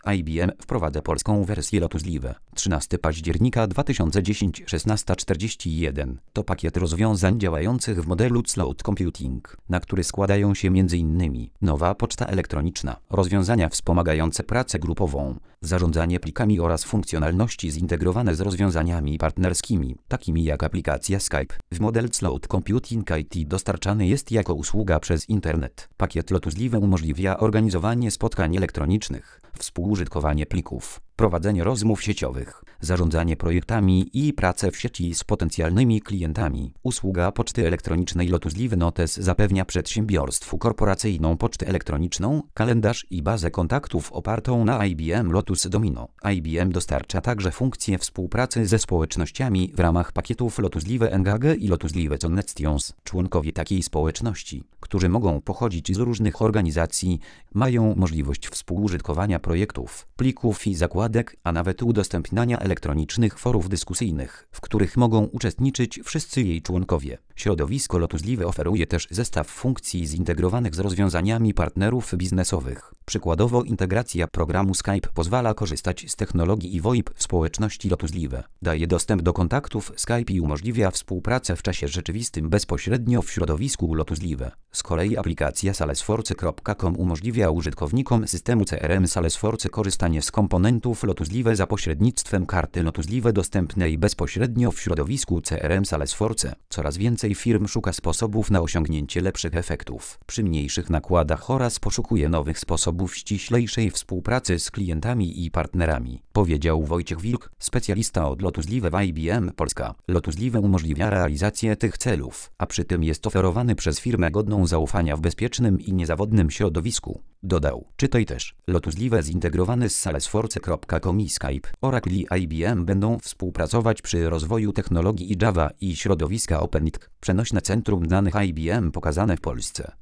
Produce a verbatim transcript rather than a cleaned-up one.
I B M wprowadza polską wersję Lotus Live. trzynastego października dwa tysiące dziesiątego, szesnasta czterdzieści jeden. To pakiet rozwiązań działających w modelu Cloud Computing, na który składają się m.in. nowa poczta elektroniczna, rozwiązania wspomagające pracę grupową, zarządzanie plikami oraz funkcjonalności zintegrowane z rozwiązaniami partnerskimi, takimi jak aplikacja Skype. W model Cloud Computing I T dostarczany jest jako usługa przez internet. Pakiet Lotus Live umożliwia organizowanie spotkań elektronicznych, współużytkowanie plików, prowadzenie rozmów sieciowych, zarządzanie projektami i pracę w sieci z potencjalnymi klientami. Usługa poczty elektronicznej Lotus Live Notes zapewnia przedsiębiorstwu korporacyjną pocztę elektroniczną, kalendarz i bazę kontaktów opartą na I B M Lotus Domino. I B M dostarcza także funkcje współpracy ze społecznościami w ramach pakietów Lotus Live Engage i Lotus Live Connections. Członkowie takiej społeczności, którzy mogą pochodzić z różnych organizacji, mają możliwość współużytkowania projektów, plików i zakładek, a nawet udostępniania elektronicznych forów dyskusyjnych, w których mogą uczestniczyć wszyscy jej członkowie. Środowisko Lotus Live oferuje też zestaw funkcji zintegrowanych z rozwiązaniami partnerów biznesowych. Przykładowo integracja programu Skype pozwala korzystać z technologii i VoIP w społeczności Lotus Live. Daje dostęp do kontaktów Skype i umożliwia współpracę w czasie rzeczywistym bezpośrednio w środowisku Lotus Live. Z kolei aplikacja Salesforce kropka com umożliwia użytkownikom systemu C R M Salesforce korzystanie z komponentów Lotus Live za pośrednictwem karty Lotus Live dostępnej bezpośrednio w środowisku C R M Salesforce. Coraz więcej firm szuka sposobów na osiągnięcie lepszych efektów przy mniejszych nakładach oraz poszukuje nowych sposobów ściślejszej współpracy z klientami i partnerami, powiedział Wojciech Wilk, specjalista od Lotus Live w I B M Polska. Lotus Live umożliwia realizację tych celów, a przy tym jest oferowany przez firmę godną zaufania w bezpiecznym i niezawodnym środowisku. Dodał: czytaj też. Lotus Live zintegrowany z Salesforce kropka com i Skype, Oracle i I B M będą współpracować przy rozwoju technologii i Java i środowiska OpenIT. Przenośne centrum danych I B M pokazane w Polsce.